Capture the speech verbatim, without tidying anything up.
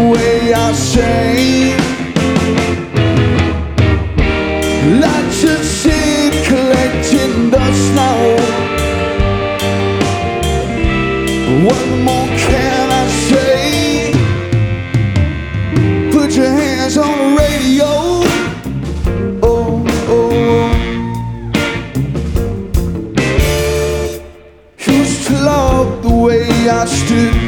way I sing, like a seed collecting the snow. What more can I say? Put your hands on the radio. Oh, oh, oh. Used to love the way I stood